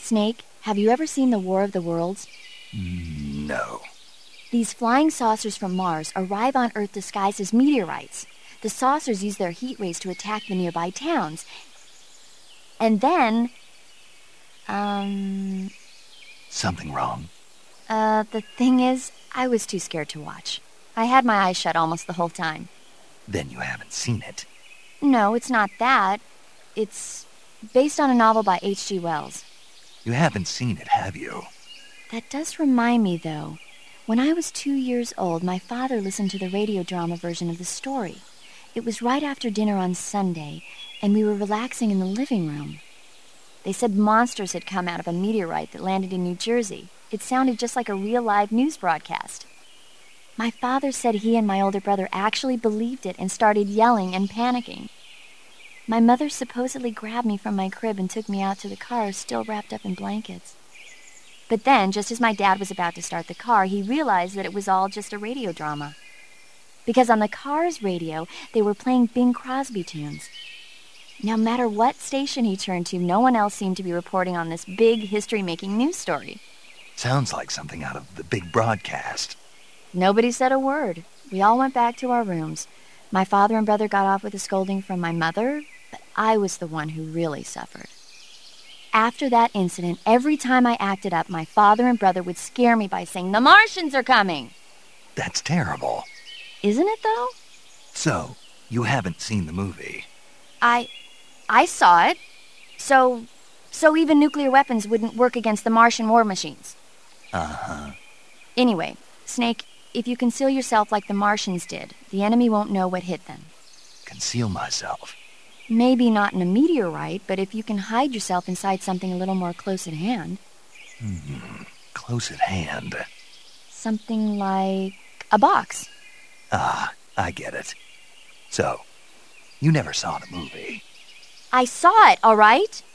Snake, have you ever seen the War of the Worlds? No. These flying saucers from Mars arrive on Earth disguised as meteorites. The saucers use their heat rays to attack the nearby towns. And then... Something wrong? The thing is, I was too scared to watch. I had my eyes shut almost the whole time. Then you haven't seen it. No, it's not that. It's based on a novel by H.G. Wells. You haven't seen it, have you? That does remind me, though. When I was 2 years old, my father listened to the radio drama version of the story. It was right after dinner on Sunday, and we were relaxing in the living room. They said monsters had come out of a meteorite that landed in New Jersey. It sounded just like a real live news broadcast. My father said he and my older brother actually believed it and started yelling and panicking. My mother supposedly grabbed me from my crib and took me out to the car, still wrapped up in blankets. But then, just as my dad was about to start the car, he realized that it was all just a radio drama. Because on the car's radio, they were playing Bing Crosby tunes. No matter what station he turned to, no one else seemed to be reporting on this big history-making news story. Sounds like something out of the big broadcast. Nobody said a word. We all went back to our rooms. My father and brother got off with a scolding from my mother, but I was the one who really suffered. After that incident, every time I acted up, my father and brother would scare me by saying, "The Martians are coming!" That's terrible. Isn't it, though? So, you haven't seen the movie? I saw it. So even nuclear weapons wouldn't work against the Martian war machines. Uh-huh. Anyway, Snake, if you conceal yourself like the Martians did, the enemy won't know what hit them. Conceal myself? Maybe not in a meteorite, but if you can hide yourself inside something a little more close at hand. Close at hand. Something like a box. Ah, I get it. So, you never saw the movie? I saw it, all right?